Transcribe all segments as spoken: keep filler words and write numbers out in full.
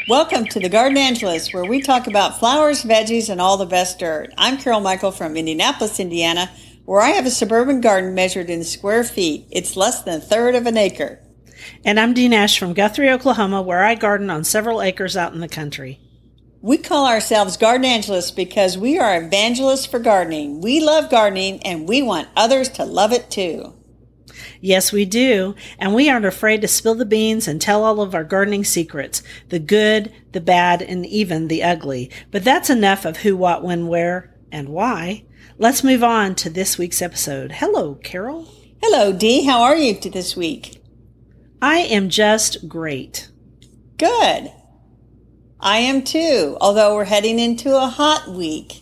Welcome to the Garden Angelist, where we talk about flowers, veggies, and all the best dirt. I'm Carol Michael from Indianapolis, Indiana, where I have a suburban garden measured in square feet. It's less than a third of an acre. And I'm Dee Nash from Guthrie, Oklahoma, where I garden on several acres out in the country. We call ourselves Garden Angelists because we are evangelists for gardening. We love gardening, and we want others to love it too. Yes, we do. And we aren't afraid to spill the beans and tell all of our gardening secrets, the good, the bad, and even the ugly. But that's enough of who, what, when, where, and why. Let's move on to this week's episode. Hello, Carol. Hello, Dee. How are you this week? I am just great. Good. I am too, although we're heading into a hot week.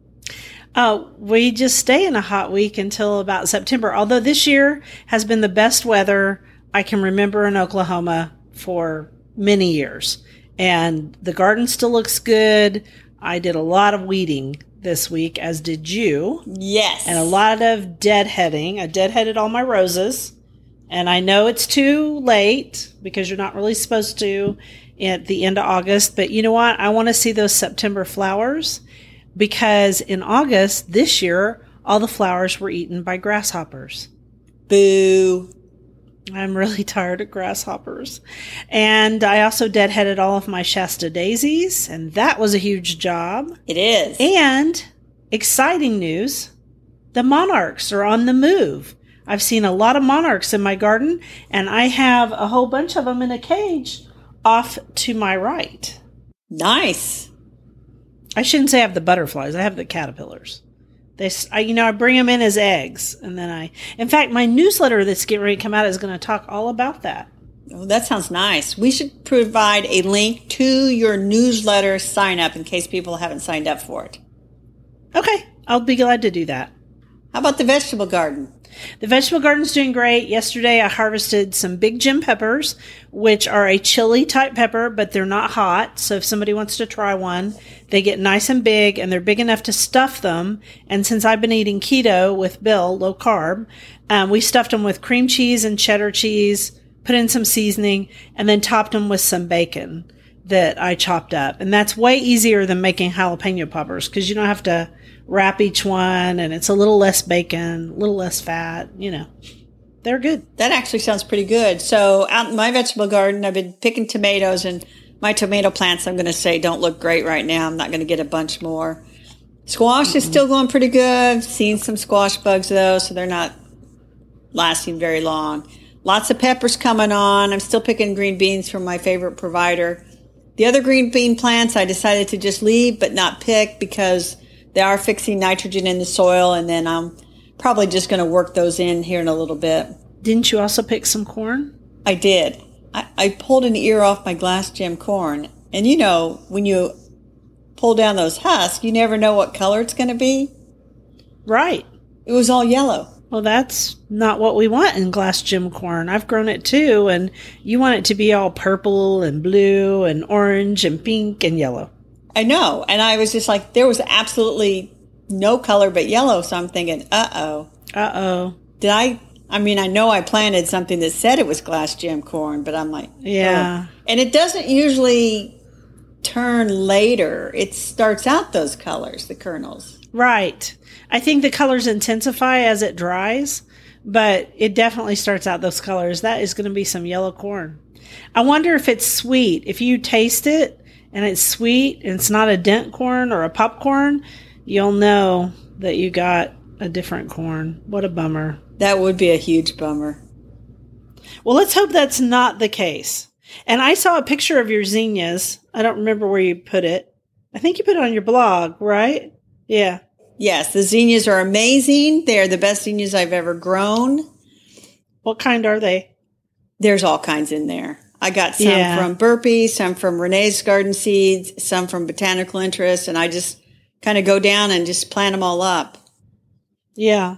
Uh, we just stay in a hot week until about September, although this year has been the best weather I can remember in Oklahoma for many years. And the garden still looks good. I did a lot of weeding this week, as did you. Yes. And a lot of deadheading. I deadheaded all my roses. And I know it's too late because you're not really supposed to at the end of August. But you know what? I want to see those September flowers. Because in August this year, all the flowers were eaten by grasshoppers. Boo. I'm really tired of grasshoppers. And I also deadheaded all of my Shasta daisies, and that was a huge job. It is. And exciting news, the monarchs are on the move. I've seen a lot of monarchs in my garden, and I have a whole bunch of them in a cage off to my right. Nice. I shouldn't say I have the butterflies. I have the caterpillars. They, I, you know, I bring them in as eggs, and then I. In fact, my newsletter that's getting ready to come out is going to talk all about that. Oh, that sounds nice. We should provide a link to your newsletter sign up in case people haven't signed up for it. Okay, I'll be glad to do that. How about the vegetable garden? The vegetable garden's doing great. Yesterday, I harvested some big Jim peppers, which are a chili type pepper, but they're not hot. So if somebody wants to try one, they get nice and big, and they're big enough to stuff them. And since I've been eating keto with Bill, low carb, um, we stuffed them with cream cheese and cheddar cheese, put in some seasoning, and then topped them with some bacon that I chopped up. And that's way easier than making jalapeno poppers because you don't have to wrap each one, and it's a little less bacon, a little less fat, you know. They're good. That actually sounds pretty good. So out in my vegetable garden, I've been picking tomatoes, and my tomato plants, I'm going to say, don't look great right now. I'm not going to get a bunch more. Squash mm-hmm. is still going pretty good. Seen some squash bugs, though, so they're not lasting very long. Lots of peppers coming on. I'm still picking green beans from my favorite provider. The other green bean plants, I decided to just leave but not pick because they are fixing nitrogen in the soil, and then I'm probably just going to work those in here in a little bit. Didn't you also pick some corn? I did. I, I pulled an ear off my glass gem corn. And you know, when you pull down those husks, you never know what color it's going to be. Right. It was all yellow. Well, that's not what we want in glass gem corn. I've grown it too, and you want it to be all purple and blue and orange and pink and yellow. I know. And I was just like, there was absolutely no color but yellow. So I'm thinking, uh-oh. Uh-oh. Did I, I mean, I know I planted something that said it was glass gem corn, but I'm like, yeah. Oh. And it doesn't usually turn later. It starts out those colors, the kernels. Right. I think the colors intensify as it dries, but it definitely starts out those colors. That is going to be some yellow corn. I wonder if it's sweet. If you taste it, and it's sweet, and it's not a dent corn or a popcorn, you'll know that you got a different corn. What a bummer. That would be a huge bummer. Well, let's hope that's not the case. And I saw a picture of your zinnias. I don't remember where you put it. I think you put it on your blog, right? Yeah. Yes, the zinnias are amazing. They are the best zinnias I've ever grown. What kind are they? There's all kinds in there. I got some yeah. from Burpee, some from Renee's Garden Seeds, some from Botanical Interest, and I just kind of go down and just plant them all up. Yeah.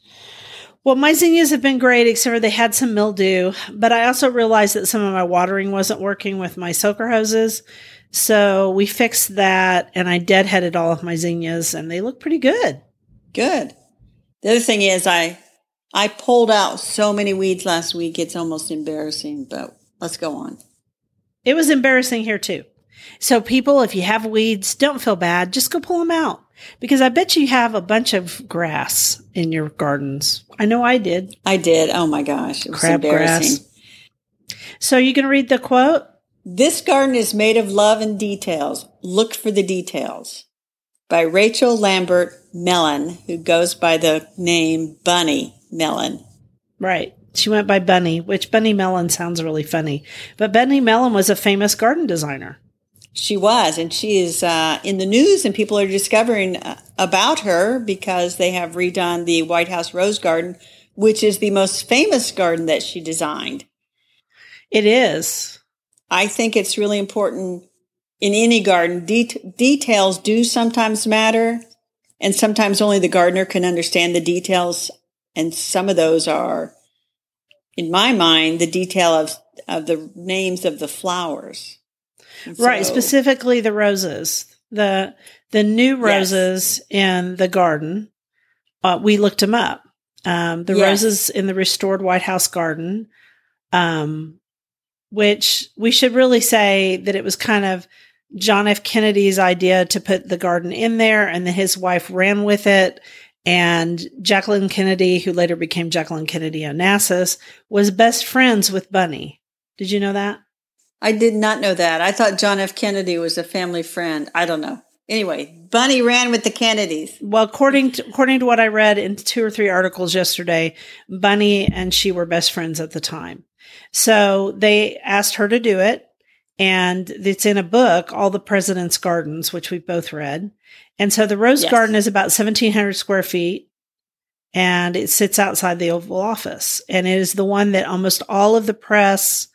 Well, my zinnias have been great, except for they had some mildew, but I also realized that some of my watering wasn't working with my soaker hoses, so we fixed that, and I deadheaded all of my zinnias, and they look pretty good. Good. The other thing is I I pulled out so many weeds last week, it's almost embarrassing, but let's go on. It was embarrassing here too. So people, if you have weeds, don't feel bad. Just go pull them out. Because I bet you have a bunch of grass in your gardens. I know I did. I did. Oh my gosh. It was Crab embarrassing. Grass. So you can read the quote? This garden is made of love and details. Look for the details. By Rachel Lambert Mellon, who goes by the name Bunny Mellon. Right. She went by Bunny, which Bunny Mellon sounds really funny. But Bunny Mellon was a famous garden designer. She was, and she is uh, in the news, and people are discovering uh, about her because they have redone the White House Rose Garden, which is the most famous garden that she designed. It is. I think it's really important in any garden. De- details do sometimes matter, and sometimes only the gardener can understand the details, and some of those are, in my mind, the detail of, of the names of the flowers. So, right, specifically the roses, the the new roses yes. in the garden. Uh, we looked them up. Um, the yes. roses in the restored White House garden, um, which we should really say that it was kind of John F. Kennedy's idea to put the garden in there, and then his wife ran with it. And Jacqueline Kennedy, who later became Jacqueline Kennedy Onassis, was best friends with Bunny. Did you know that? I did not know that. I thought John F. Kennedy was a family friend. I don't know. Anyway, Bunny ran with the Kennedys. Well, according to, according to what I read in two or three articles yesterday, Bunny and she were best friends at the time. So they asked her to do it. And it's in a book, All the President's Gardens, which we've both read. And so the Rose yes. Garden is about seventeen hundred square feet. And it sits outside the Oval Office. And it is the one that almost all of the press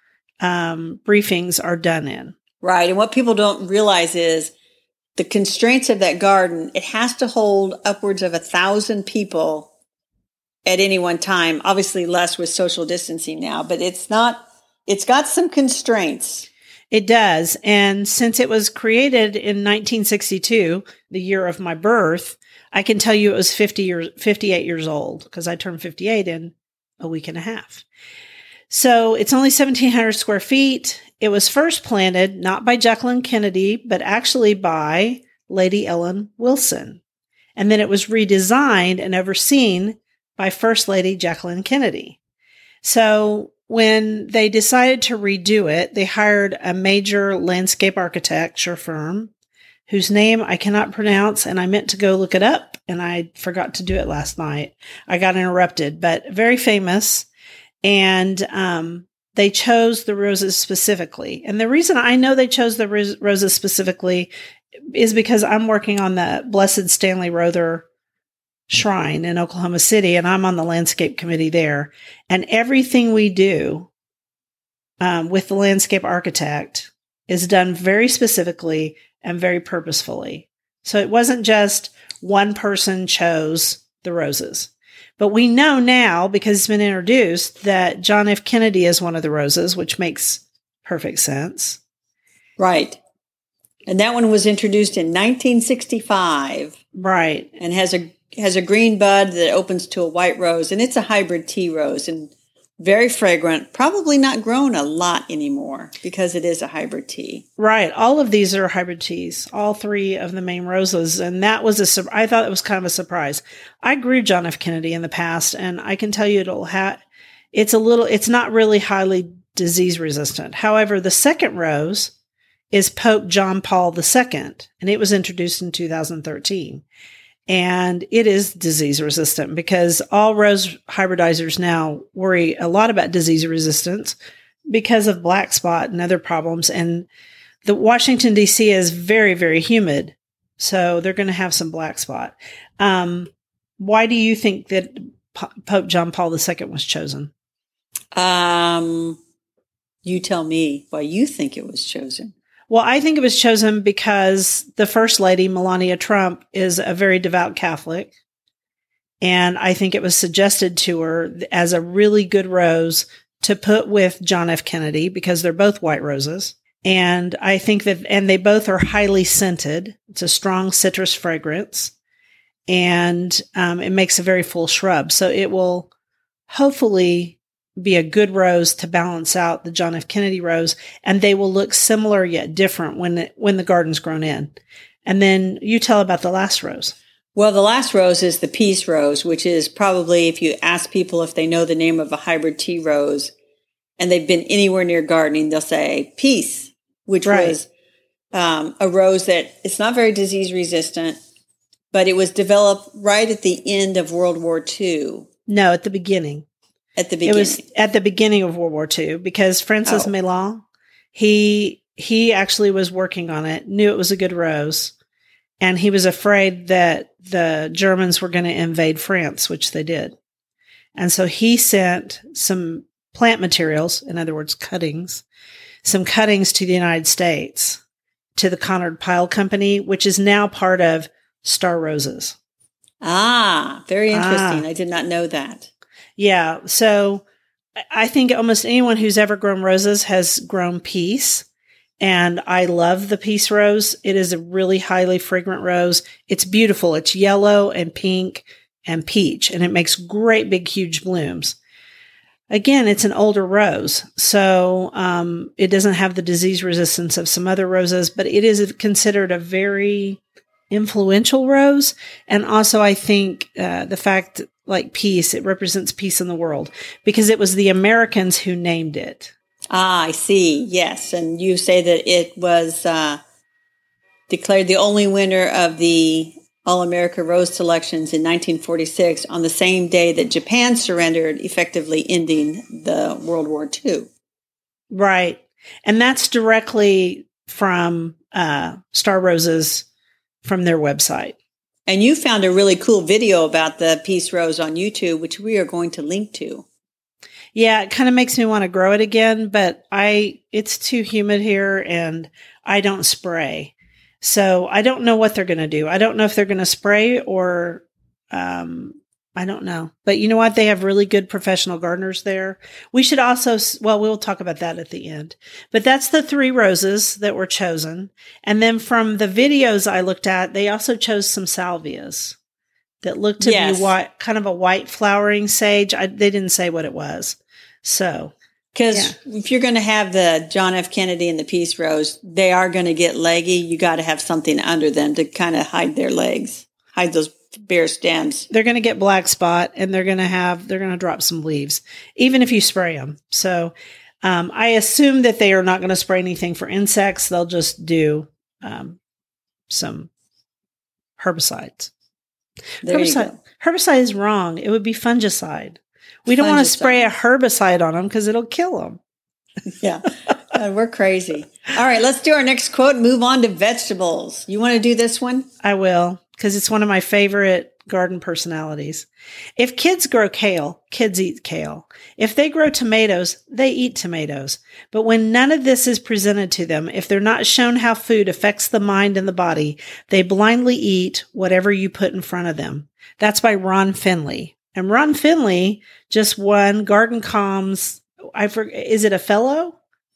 Um, briefings are done in. Right. And what people don't realize is the constraints of that garden, it has to hold upwards of a thousand people at any one time. Obviously less with social distancing now, but it's not, it's got some constraints. It does. And since it was created in nineteen sixty-two, the year of my birth, I can tell you it was fifty years, fifty-eight years old because I turned fifty-eight in a week and a half. So it's only seventeen hundred square feet. It was first planted not by Jacqueline Kennedy, but actually by Lady Ellen Wilson. And then it was redesigned and overseen by First Lady Jacqueline Kennedy. So when they decided to redo it, they hired a major landscape architecture firm whose name I cannot pronounce, and I meant to go look it up, and I forgot to do it last night. I got interrupted, but very famous. And um, they chose the roses specifically. And the reason I know they chose the ros- roses specifically is because I'm working on the Blessed Stanley Rother Shrine in Oklahoma City, and I'm on the landscape committee there. And everything we do um, with the landscape architect is done very specifically and very purposefully. So it wasn't just one person chose the roses. But we know now, because it's been introduced, that John F. Kennedy is one of the roses, which makes perfect sense. Right. And that one was introduced in nineteen sixty-five. Right. And has a has a green bud that opens to a white rose. And it's a hybrid tea rose and very fragrant. Probably not grown a lot anymore because it is a hybrid tea. Right. All of these are hybrid teas, all three of the main roses. And that was a, I thought it was kind of a surprise. I grew John F. Kennedy in the past, and I can tell you it'll have, it's a little, it's not really highly disease resistant. However, the second rose is Pope John Paul the Second, and it was introduced in two thousand thirteen. And it is disease resistant because all rose hybridizers now worry a lot about disease resistance because of black spot and other problems. And the Washington, D C is very, very humid. So they're going to have some black spot. Um, why do you think that P- Pope John Paul the Second was chosen? Um, you tell me why you think it was chosen. Well, I think it was chosen because the First Lady, Melania Trump, is a very devout Catholic. And I think it was suggested to her as a really good rose to put with John F. Kennedy because they're both white roses. And I think that, and they both are highly scented. It's a strong citrus fragrance. And um, it makes a very full shrub. So it will hopefully be a good rose to balance out the John F. Kennedy rose, and they will look similar yet different when it, when the garden's grown in. And then you tell about the last rose. Well, the last rose is the peace rose, which is probably, if you ask people if they know the name of a hybrid tea rose and they've been anywhere near gardening, they'll say peace, which right. was um, a rose that it's not very disease resistant, but it was developed right at the end of World War Two. No, at the beginning. At the beginning. It was at the beginning of World War Two because Francis oh. Meilland, he he actually was working on it, knew it was a good rose, and he was afraid that the Germans were going to invade France, which they did. And so he sent some plant materials, in other words, cuttings, some cuttings to the United States, to the Conard Pyle Company, which is now part of Star Roses. Ah, very interesting. Ah. I did not know that. Yeah. So I think almost anyone who's ever grown roses has grown peace. And I love the peace rose. It is a really highly fragrant rose. It's beautiful. It's yellow and pink and peach, and it makes great big, huge blooms. Again, it's an older rose, so um, it doesn't have the disease resistance of some other roses, but it is considered a very influential rose. And also, I think uh, the fact, like peace, it represents peace in the world because it was the Americans who named it. Ah, I see. Yes. And you say that it was uh, declared the only winner of the All-America Rose Selections in nineteen forty-six on the same day that Japan surrendered, effectively ending the World War Two. Right. And that's directly from uh, Star Roses from their website. And you found a really cool video about the peace rose on YouTube, which we are going to link to. Yeah, it kind of makes me want to grow it again, but I it's too humid here and I don't spray. So I don't know what they're going to do. I don't know if they're going to spray or um, I don't know. But you know what? They have really good professional gardeners there. We should also, well, we'll talk about that at the end. But that's the three roses that were chosen. And then from the videos I looked at, they also chose some salvias that looked to yes. be white, kind of a white flowering sage. I, they didn't say what it was. So, because yeah. if you're going to have the John F. Kennedy and the peace rose, they are going to get leggy. You got to have something under them to kind of hide their legs, hide those bare stems. They're going to get black spot and they're going to have, they're going to drop some leaves, even if you spray them. So, um, I assume that they are not going to spray anything for insects. They'll just do, um, some herbicides. There herbicide, you go. Herbicide is wrong. It would be fungicide. We don't fungicide. want to spray a herbicide on them because it'll kill them. Yeah. God, we're crazy. All right, let's do our next quote and move on to vegetables. You want to do this one? I will, because it's one of my favorite garden personalities. If kids grow kale, kids eat kale. If they grow tomatoes, they eat tomatoes. But when none of this is presented to them, if they're not shown how food affects the mind and the body, they blindly eat whatever you put in front of them. That's by Ron Finley. And Ron Finley just won Garden Com's, I forget, is it a fellow?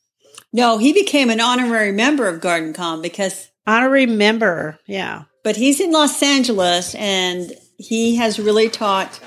No, he became an honorary member of Garden Com because... Honorary member, yeah. But he's in Los Angeles and he has really taught,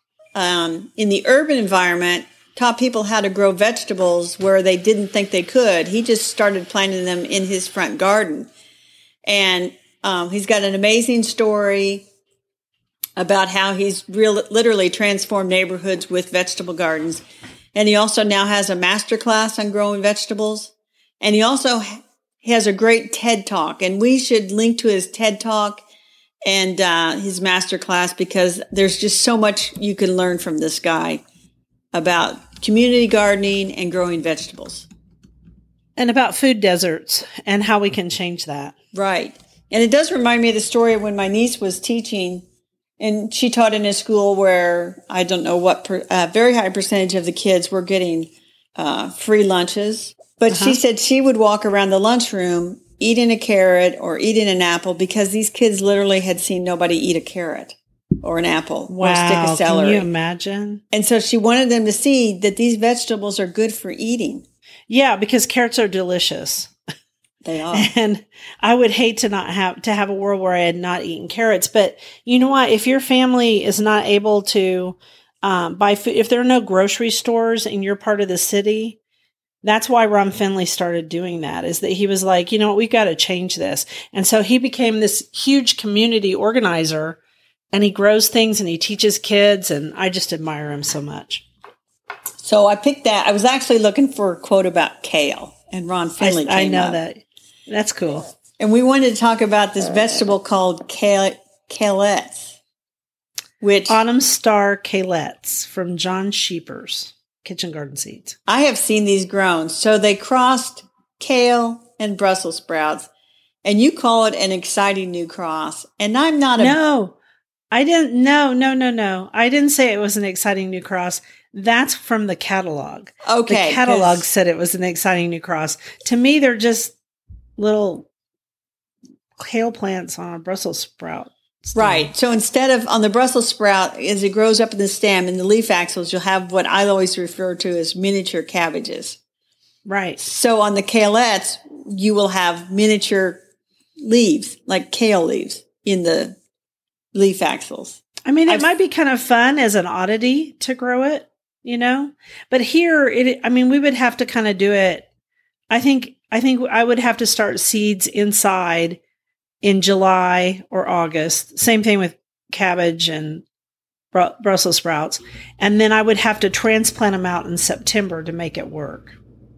um, in the urban environment, taught people how to grow vegetables where they didn't think they could. He just started planting them in his front garden. And um, he's got an amazing story about how he's real, literally transformed neighborhoods with vegetable gardens. And he also now has a master class on growing vegetables. And he also has a great TED Talk. And we should link to his TED Talk and uh, his master class because there's just so much you can learn from this guy about community gardening and growing vegetables. And about food deserts and how we can change that. Right. And it does remind me of the story of when my niece was teaching. And she taught in a school where I don't know what, per, uh, very high percentage of the kids were getting uh, free lunches. But uh-huh. she said she would walk around the lunchroom eating a carrot or eating an apple because these kids literally had seen nobody eat a carrot or an apple wow, or a stick of celery. Can you imagine? And so she wanted them to see that these vegetables are good for eating. Yeah, because carrots are delicious. They are. And I would hate to not have to have a world where I had not eaten carrots. But you know what? If your family is not able to um, buy food. If there are no grocery stores in your part of the city, that's why Ron Finley started doing that, is that he was like, you know what, we've got to change this. And so he became this huge community organizer, and he grows things and he teaches kids, and I just admire him so much. So I picked that. I was actually looking for a quote about kale, and Ron Finley I, came I know up. that. That's cool. And we wanted to talk about this vegetable called kale, kalettes, which Autumn Star Kalettes from John Sheepers Kitchen Garden Seeds. I have seen these grown. So they crossed kale and Brussels sprouts, and you call it an exciting new cross. And I'm not a No, I didn't. No, no, no, no. I didn't say it was an exciting new cross. That's from the catalog. Okay. The catalog said it was an exciting new cross. To me, they're just little kale plants on a Brussels sprout stem. Right. So instead of on the Brussels sprout, as it grows up in the stem in the leaf axils, you'll have what I always refer to as miniature cabbages. Right. So on the kalettes, you will have miniature leaves, like kale leaves, in the leaf axils. I mean, it I've, might be kind of fun as an oddity to grow it, you know, but here it, I mean, we would have to kind of do it. I think, I think I would have to start seeds inside in July or August. Same thing with cabbage and Br- Brussels sprouts. And then I would have to transplant them out in September to make it work.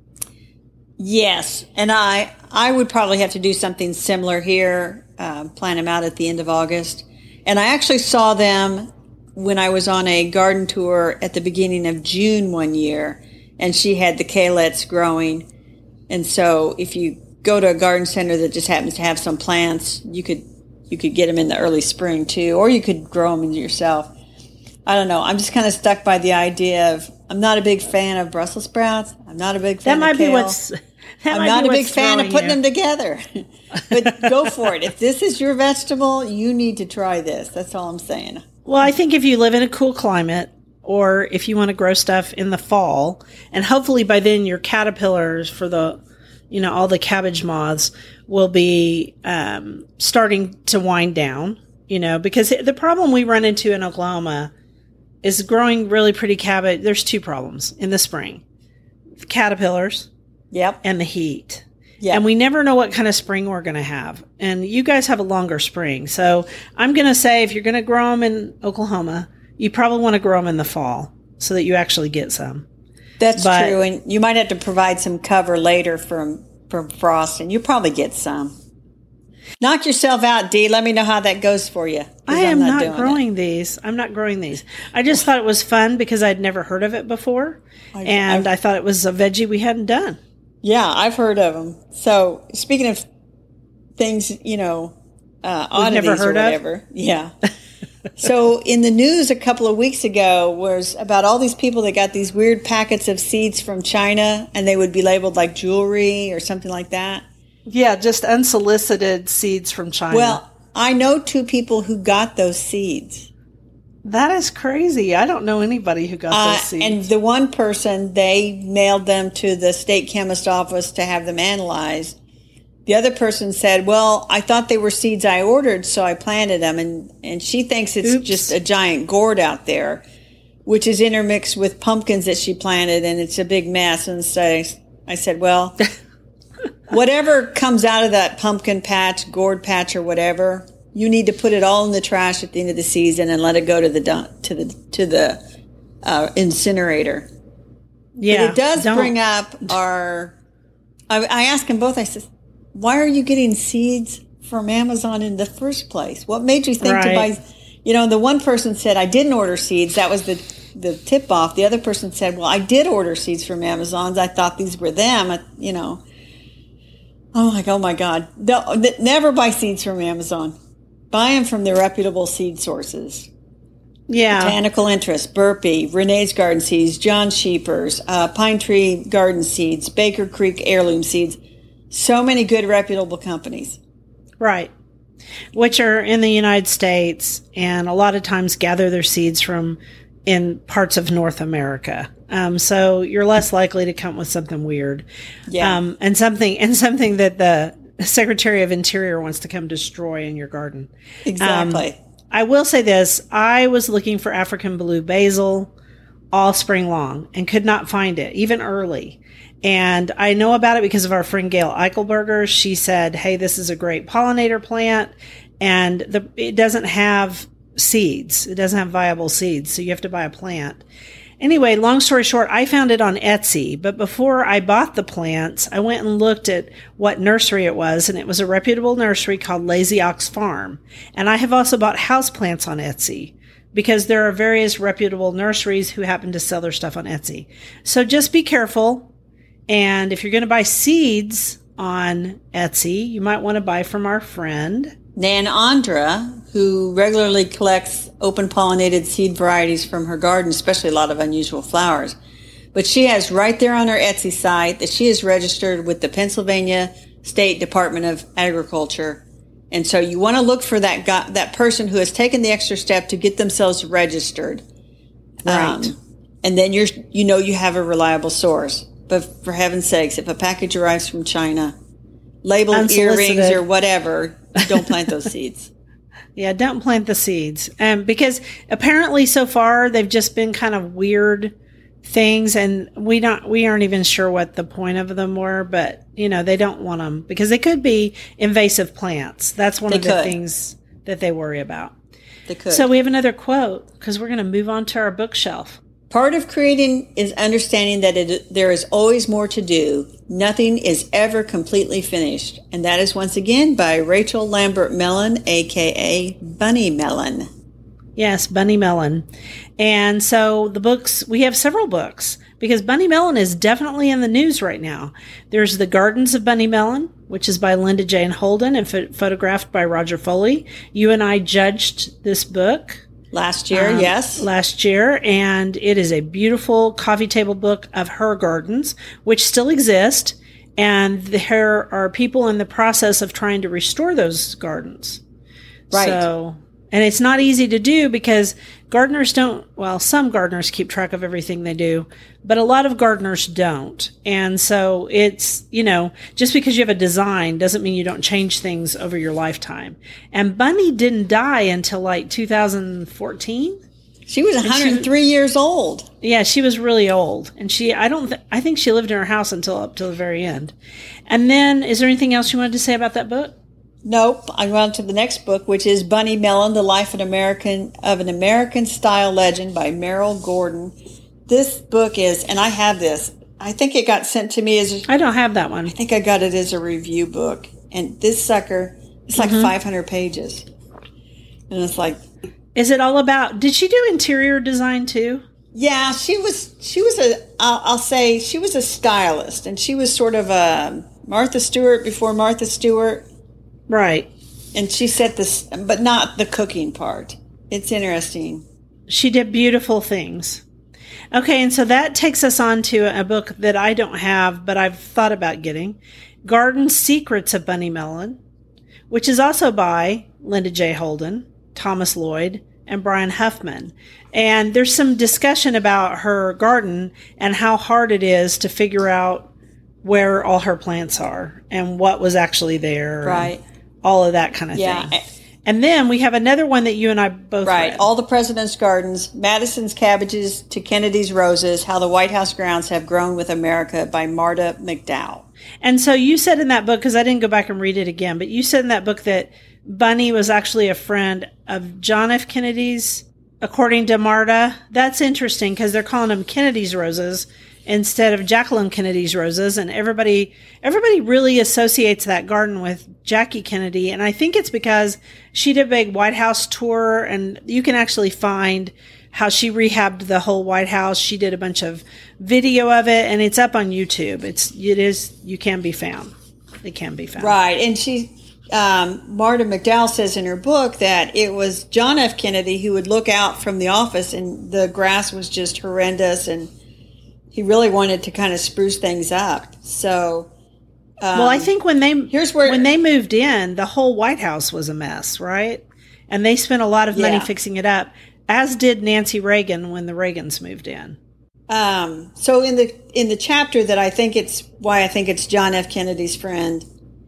Yes. And I, I would probably have to do something similar here, uh, plant them out at the end of August. And I actually saw them when I was on a garden tour at the beginning of June one year, and she had the kalettes growing. And so if you go to a garden center that just happens to have some plants, you could you could get them in the early spring too, or you could grow them yourself. I don't know. I'm just kind of stuck by the idea of, I'm not a big fan of Brussels sprouts. I'm not a big fan That might of be kale. what's. That I'm might not be a big what's fan of throwing putting you. them together. But go for it. If this is your vegetable, you need to try this. That's all I'm saying. Well, I think if you live in a cool climate, or if you want to grow stuff in the fall, and hopefully by then your caterpillars for the, you know, all the cabbage moths will be um, starting to wind down, you know, because the problem we run into in Oklahoma is growing really pretty cabbage. There's two problems in the spring: the caterpillars, Yep. and the heat. Yep. And we never know what kind of spring we're going to have. And you guys have a longer spring. So I'm going to say, if you're going to grow them in Oklahoma, you probably want to grow them in the fall so that you actually get some. That's But- true. And you might have to provide some cover later from, from frost, and you'll probably get some. Knock yourself out, Dee. Let me know how that goes for you. 'cause I I'm am not, doing it. growing these. I'm not growing these. I just thought it was fun because I'd never heard of it before. I- and I've- I thought it was a veggie we hadn't done. Yeah, I've heard of them. So speaking of things, you know, uh, oddities never heard or of? whatever. Yeah. So in the news a couple of weeks ago was about all these people that got these weird packets of seeds from China, and they would be labeled like jewelry or something like that. Yeah, just unsolicited seeds from China. Well, I know two people who got those seeds. that is crazy. I don't know anybody who got Uh, those seeds. and the one person, they mailed them to the state chemist office to have them analyzed. The other person said, well, I thought they were seeds I ordered, so I planted them. And, and she thinks it's Oops. just a giant gourd out there, which is intermixed with pumpkins that she planted, and it's a big mess. And so I said, well, whatever comes out of that pumpkin patch, gourd patch, or whatever, you need to put it all in the trash at the end of the season and let it go to the dump, to the to the uh, incinerator. yeah, But it does don't. bring up our. I, I asked them both. I said, "Why are you getting seeds from Amazon in the first place? What made you think to Right. buy?" You know, the one person said, "I didn't order seeds." That was the the tip off. The other person said, "Well, I did order seeds from Amazon. I thought these were them." I, you know. Oh my! Oh my God! No, th- never buy seeds from Amazon. Buy them from the reputable seed sources. Yeah. Botanical Interest, Burpee, Renee's Garden Seeds, John Sheepers, uh, Pine Tree Garden Seeds, Baker Creek Heirloom Seeds. So many good reputable companies. Right. Which are in the United States and a lot of times gather their seeds from in parts of North America. Um, so you're less likely to come with something weird. Yeah. Um, and something, and something that the Secretary of Interior wants to come destroy in your garden. Exactly. Um, I will say this. I was looking for African blue basil. all spring long and could not find it, even early. And I know about it because of our friend Gail Eichelberger. She said, hey, this is a great pollinator plant, and the, it doesn't have seeds. It doesn't have viable seeds, so you have to buy a plant. Anyway, long story short, I found it on Etsy, but before I bought the plants, I went and looked at what nursery it was, and it was a reputable nursery called Lazy Ox Farm. And I have also bought houseplants on Etsy, because there are various reputable nurseries who happen to sell their stuff on Etsy. So just be careful. And if you're going to buy seeds on Etsy, you might want to buy from our friend Nan Andra, who regularly collects open pollinated seed varieties from her garden, especially a lot of unusual flowers. But she has right there on her Etsy site that she is registered with the Pennsylvania State Department of Agriculture. And so you want to look for that guy, that person who has taken the extra step to get themselves registered. Right. Um, and then you're, you know, you have a reliable source. But for heaven's sakes, if a package arrives from China, labeled Unsolicited. earrings or whatever, don't plant those seeds. Yeah, don't plant the seeds. Um, because apparently so far they've just been kind of weird things, and we not we aren't even sure what the point of them were, but you know, they don't want them because they could be invasive plants. That's one They of the could. things that they worry about. They could. So we have another quote because we're going to move on to our bookshelf. Part of creating is understanding that it, there is always more to do. Nothing is ever completely finished. And that is once again by Rachel Lambert Mellon, a k a. Bunny Mellon. Yes, Bunny Mellon. And so the books, we have several books because Bunny Mellon is definitely in the news right now. There's The Gardens of Bunny Mellon, which is by Linda Jane Holden and ph- photographed by Roger Foley. You and I judged this book Last year, um, yes. Last year, and it is a beautiful coffee table book of her gardens, which still exist, and there are people in the process of trying to restore those gardens. Right. So, and it's not easy to do because gardeners don't, well, some gardeners keep track of everything they do, but a lot of gardeners don't. And so it's, you know, just because you have a design doesn't mean you don't change things over your lifetime. And Bunny didn't die until like two thousand fourteen. She was one hundred three she, years old. Yeah, she was really old. And she, I don't, th- I think she lived in her house until up till the very end. And then, is there anything else you wanted to say about that book? Nope. I go on to the next book, which is Bunny Mellon, The Life of an American of an American-Style Legend by Merrill Gordon. This book is, and I have this, I think it got sent to me as a, I don't have that one. I think I got it as a review book. And this sucker, it's like mm-hmm. five hundred pages. And it's like... Is it all about, did she do interior design too? Yeah, she was, she was a, I'll, I'll say, she was a stylist. And she was sort of a Martha Stewart before Martha Stewart. Right. And she set this, but not the cooking part. It's interesting. She did beautiful things. Okay, and so that takes us on to a book that I don't have, but I've thought about getting. Garden Secrets of Bunny Mellon, which is also by Linda J. Holden, Thomas Lloyd, and Brian Huffman. And there's some discussion about her garden and how hard it is to figure out where all her plants are and what was actually there. Right. All of that kind of yeah. thing. And then we have another one that you and I both Right. read. All the President's Gardens, Madison's Cabbages to Kennedy's Roses, How the White House Grounds Have Grown with America by Marta McDowell. And so you said in that book, because I didn't go back and read it again, but you said in that book that Bunny was actually a friend of John F. Kennedy's, according to Marta. That's interesting because they're calling them Kennedy's Roses instead of Jacqueline Kennedy's Roses. And everybody, everybody really associates that garden with Jackie Kennedy. And I think it's because she did a big White House tour, and you can actually find how she rehabbed the whole White House. She did a bunch of video of it, and it's up on YouTube. It's, it is, you can be found. It can be found. Right. And she, um, Marta McDowell says in her book that it was John F. Kennedy who would look out from the office and the grass was just horrendous, and he really wanted to kind of spruce things up. So, um, well, I think when they here's where when they moved in, the whole White House was a mess, right? And they spent a lot of money yeah. fixing it up, as did Nancy Reagan when the Reagans moved in. Um, so in the in the chapter that I think it's why I think it's John F. Kennedy's friend,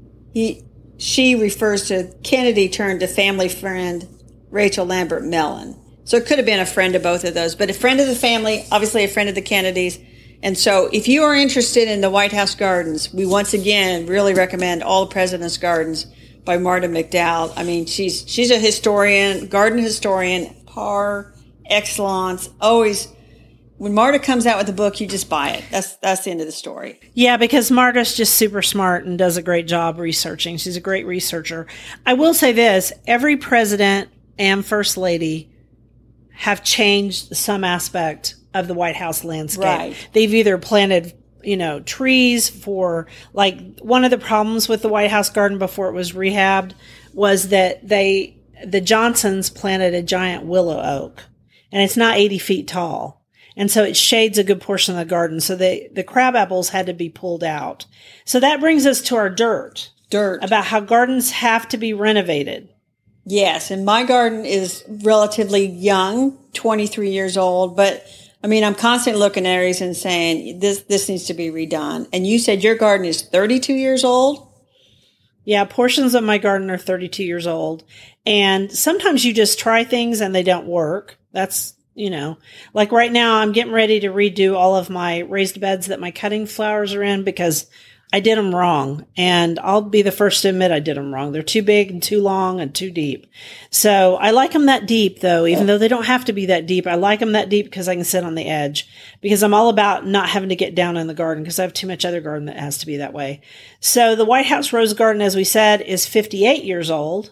he she refers to Kennedy turned to family friend Rachel Lambert Mellon. So it could have been a friend of both of those, but a friend of the family, obviously a friend of the Kennedys. And so if you are interested in the White House Gardens, we once again really recommend All the President's Gardens by Marta McDowell. I mean, she's she's a historian, garden historian, par excellence. Always, when Marta comes out with a book, you just buy it. That's that's the end of the story. Yeah, because Marta's just super smart and does a great job researching. She's a great researcher. I will say this, every president and first lady have changed some aspect of the White House landscape. Right. They've either planted, you know, trees for, like, one of the problems with the White House garden before it was rehabbed was that they, the Johnsons planted a giant willow oak, and it's not eighty feet tall. And so it shades a good portion of the garden. So they, the crab apples had to be pulled out. So that brings us to our dirt. Dirt. About how gardens have to be renovated. Yes, and my garden is relatively young, twenty-three years old, but I mean, I'm constantly looking at areas and saying, this this needs to be redone. And you said your garden is thirty-two years old? Yeah, portions of my garden are thirty-two years old. And sometimes you just try things and they don't work. That's, you know, like right now I'm getting ready to redo all of my raised beds that my cutting flowers are in because I did them wrong, and I'll be the first to admit I did them wrong. They're too big and too long and too deep. So I like them that deep, though, even though they don't have to be that deep. I like them that deep because I can sit on the edge, because I'm all about not having to get down in the garden because I have too much other garden that has to be that way. So the White House Rose Garden, as we said, is fifty-eight years old,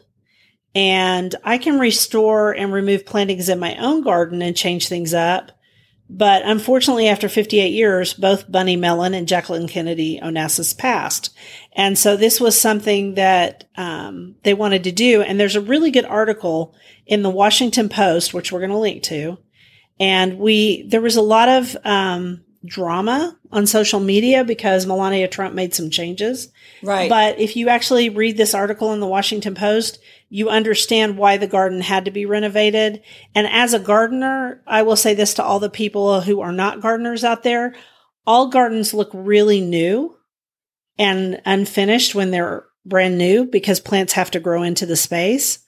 and I can restore and remove plantings in my own garden and change things up. But unfortunately, after fifty-eight years, both Bunny Mellon and Jacqueline Kennedy Onassis passed. And so this was something that um, they wanted to do. And there's a really good article in the Washington Post, which we're going to link to. And we there was a lot of um, drama on social media because Melania Trump made some changes. Right. But if you actually read this article in the Washington Post, you understand why the garden had to be renovated. And as a gardener, I will say this to all the people who are not gardeners out there. All gardens look really new and unfinished when they're brand new because plants have to grow into the space.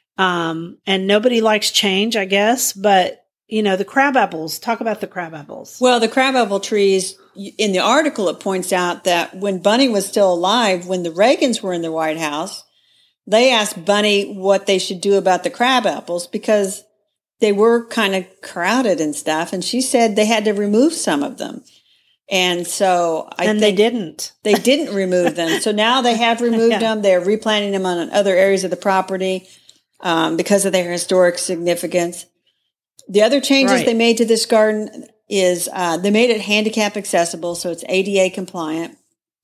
Um, and nobody likes change, I guess. But, you know, the crab apples, talk about the crab apples. Well, the crabapple trees, in the article, it points out that when Bunny was still alive, when the Reagans were in the White House, they asked Bunny what they should do about the crab apples because they were kind of crowded and stuff. And she said they had to remove some of them. And so I and think they didn't. They didn't remove them. So now they have removed yeah. them. They're replanting them on other areas of the property um, because of their historic significance. The other changes right. they made to this garden is uh, they made it handicap accessible, so it's A D A compliant.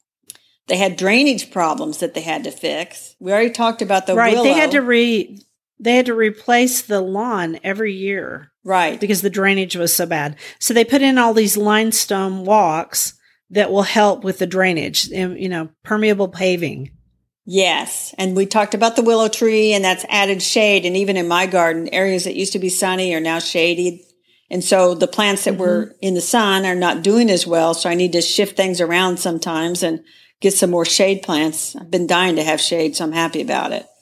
They had drainage problems that they had to fix. We already talked about the right. willow. They had to re they had to replace the lawn every year, right? Because the drainage was so bad. So they put in all these limestone walks that will help with the drainage. You know, permeable paving. Yes, and we talked about the willow tree, and that's added shade. And even in my garden, areas that used to be sunny are now shaded. And so the plants that mm-hmm. were in the sun are not doing as well. So I need to shift things around sometimes and get some more shade plants. I've been dying to have shade, so I'm happy about it.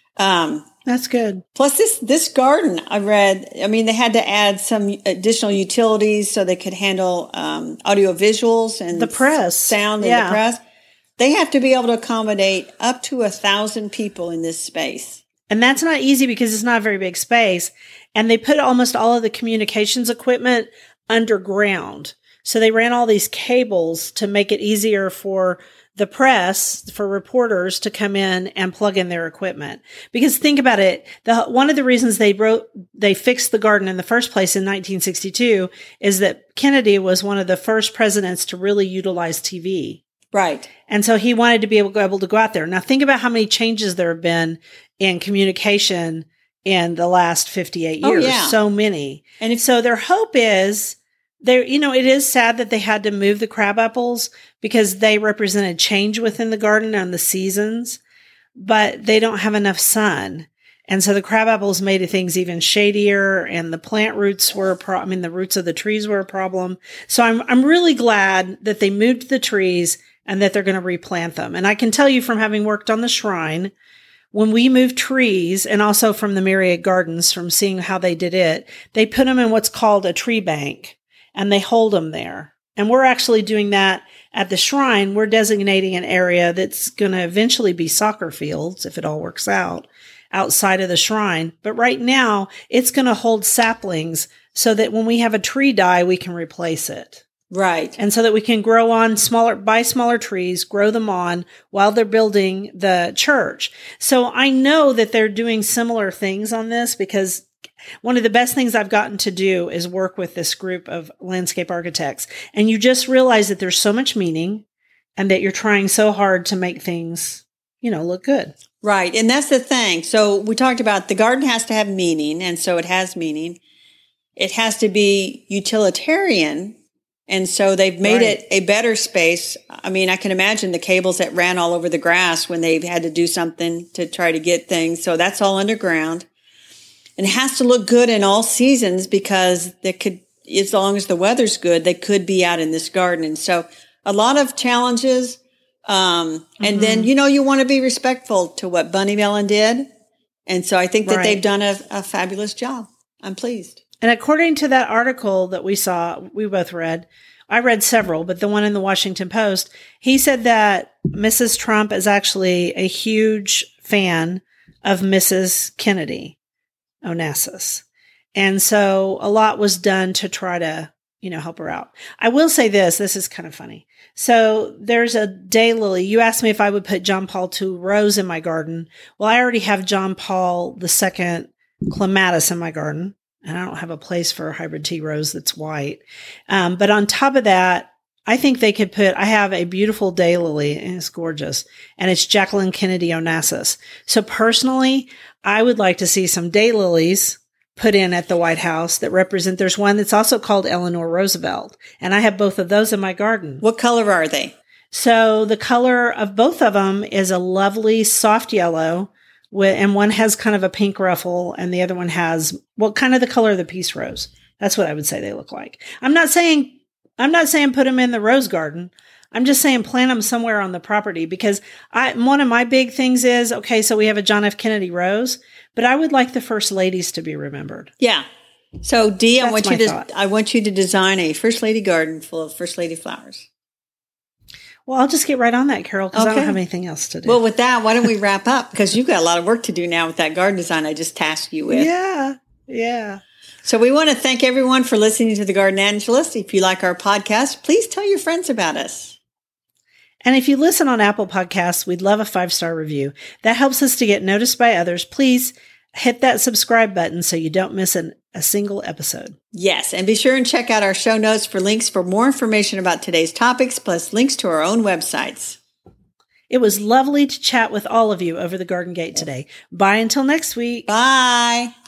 Um, That's good. Plus this, this garden I read, I mean, they had to add some additional utilities so they could handle, um, audio visuals and the press sound and yeah. the press. They have to be able to accommodate up to a thousand people in this space. And that's not easy because it's not a very big space. And they put almost all of the communications equipment underground. So they ran all these cables to make it easier for the press, for reporters to come in and plug in their equipment. Because think about it, the one of the reasons they wrote, they fixed the garden in the first place in nineteen sixty-two is that Kennedy was one of the first presidents to really utilize T V. Right. And so he wanted to be able, able to go out there. Now think about how many changes there have been in communication in the last fifty-eight years. Oh, yeah. So many. And if so their hope is there, you know, it is sad that they had to move the crab apples because they represented change within the garden and the seasons, but they don't have enough sun. And so the crab apples made things even shadier, and the plant roots were a problem. I mean, the roots of the trees were a problem. So I'm, I'm really glad that they moved the trees and that they're going to replant them. And I can tell you from having worked on the shrine, when we move trees, and also from the Myriad Gardens, from seeing how they did it, they put them in what's called a tree bank, and they hold them there. And we're actually doing that at the shrine. We're designating an area that's going to eventually be soccer fields, if it all works out, outside of the shrine. But right now, it's going to hold saplings so that when we have a tree die, we can replace it. Right. And so that we can grow on smaller, buy smaller trees, grow them on while they're building the church. So I know that they're doing similar things on this, because one of the best things I've gotten to do is work with this group of landscape architects. And you just realize that there's so much meaning and that you're trying so hard to make things, you know, look good. Right. And that's the thing. So we talked about the garden has to have meaning. And so it has meaning. It has to be utilitarian. And so they've made right. it a better space. I mean, I can imagine the cables that ran all over the grass when they've had to do something to try to get things. So that's all underground. And it has to look good in all seasons, because they could, as long as the weather's good, they could be out in this garden. And so a lot of challenges. Um, and mm-hmm. then, you know, you want to be respectful to what Bunny Melon did. And so I think that right. they've done a, a fabulous job. I'm pleased. And according to that article that we saw, we both read, I read several, but the one in the Washington Post, he said that Missus Trump is actually a huge fan of Missus Kennedy Onassis. And so a lot was done to try to, you know, help her out. I will say this, this is kind of funny. So there's a daylily. You asked me if I would put John Paul two rose in my garden. Well, I already have John Paul the second clematis in my garden. And I don't have a place for a hybrid tea rose that's white. Um, but on top of that, I think they could put, I have a beautiful daylily, and it's gorgeous, and it's Jacqueline Kennedy Onassis. So personally, I would like to see some daylilies put in at the White House that represent, there's one that's also called Eleanor Roosevelt. And I have both of those in my garden. What color are they? So the color of both of them is a lovely soft yellow. And one has kind of a pink ruffle, and the other one has, well, kind of the color of the peace rose. That's what I would say they look like. I'm not saying, I'm not saying put them in the rose garden. I'm just saying plant them somewhere on the property, because I, one of my big things is, okay, so we have a John F. Kennedy rose, but I would like the first ladies to be remembered. Yeah. So Dee, I want you to, thought. I want you to design a first lady garden full of first lady flowers. Well, I'll just get right on that, Carol, because okay. I don't have anything else to do. Well, with that, why don't we wrap up? Because you've got a lot of work to do now with that garden design I just tasked you with. Yeah, yeah. So we want to thank everyone for listening to The Gardenangelist. If you like our podcast, please tell your friends about us. And if you listen on Apple Podcasts, we'd love a five-star review. That helps us to get noticed by others. Please hit that subscribe button so you don't miss an, a single episode. Yes, and be sure and check out our show notes for links for more information about today's topics, plus links to our own websites. It was lovely to chat with all of you over the Garden Gate today. Bye until next week. Bye.